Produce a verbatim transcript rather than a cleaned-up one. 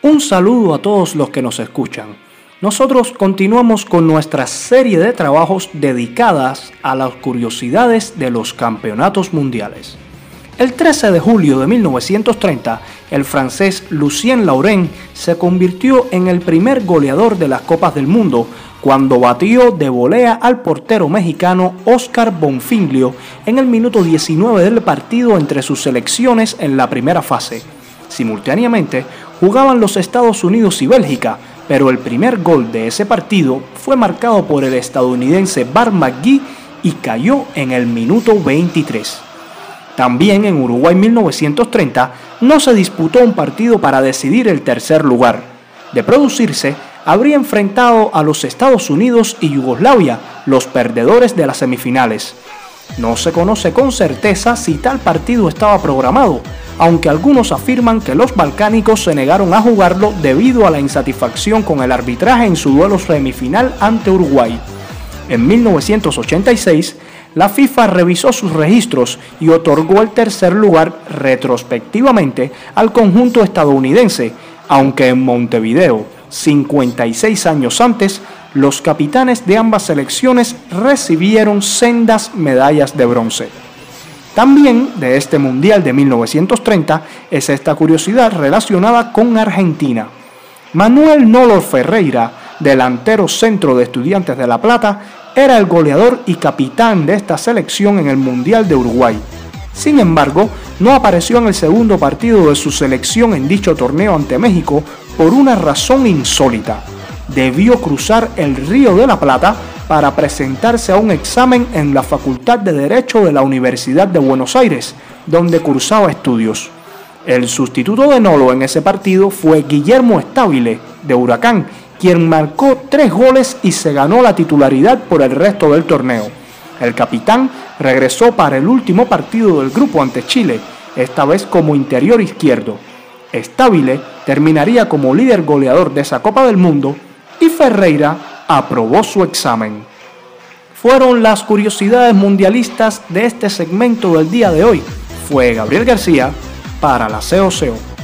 Un saludo a todos los que nos escuchan. Nosotros continuamos con nuestra serie de trabajos dedicadas a las curiosidades de los campeonatos mundiales. El trece de julio de mil novecientos treinta, el francés Lucien Laurent se convirtió en el primer goleador de las Copas del Mundo cuando batió de volea al portero mexicano Oscar Bonfiglio en el minuto diecinueve del partido entre sus selecciones en la primera fase. Simultáneamente, jugaban los Estados Unidos y Bélgica, pero el primer gol de ese partido fue marcado por el estadounidense Bart McGee y cayó en el minuto veintitrés. También en Uruguay mil novecientos treinta no se disputó un partido para decidir el tercer lugar. De producirse, habría enfrentado a los Estados Unidos y Yugoslavia, los perdedores de las semifinales. No se conoce con certeza si tal partido estaba programado, aunque algunos afirman que los balcánicos se negaron a jugarlo debido a la insatisfacción con el arbitraje en su duelo semifinal ante Uruguay. En mil novecientos ochenta y seis, la FIFA revisó sus registros y otorgó el tercer lugar retrospectivamente al conjunto estadounidense, aunque en Montevideo, cincuenta y seis años antes, los capitanes de ambas selecciones recibieron sendas medallas de bronce. También de este Mundial de mil novecientos treinta es esta curiosidad relacionada con Argentina. Manuel Nolo Ferreira, delantero centro de Estudiantes de La Plata, era el goleador y capitán de esta selección en el Mundial de Uruguay. Sin embargo, no apareció en el segundo partido de su selección en dicho torneo ante México por una razón insólita. Debió cruzar el Río de la Plata para presentarse a un examen en la Facultad de Derecho de la Universidad de Buenos Aires, donde cursaba estudios. El sustituto de Nolo en ese partido fue Guillermo Stabile, de Huracán, quien marcó tres goles y se ganó la titularidad por el resto del torneo. El capitán regresó para el último partido del grupo ante Chile, esta vez como interior izquierdo. Stabile terminaría como líder goleador de esa Copa del Mundo y Ferreira aprobó su examen. Fueron las curiosidades mundialistas de este segmento del día de hoy. Fue Gabriel García para la C O C O.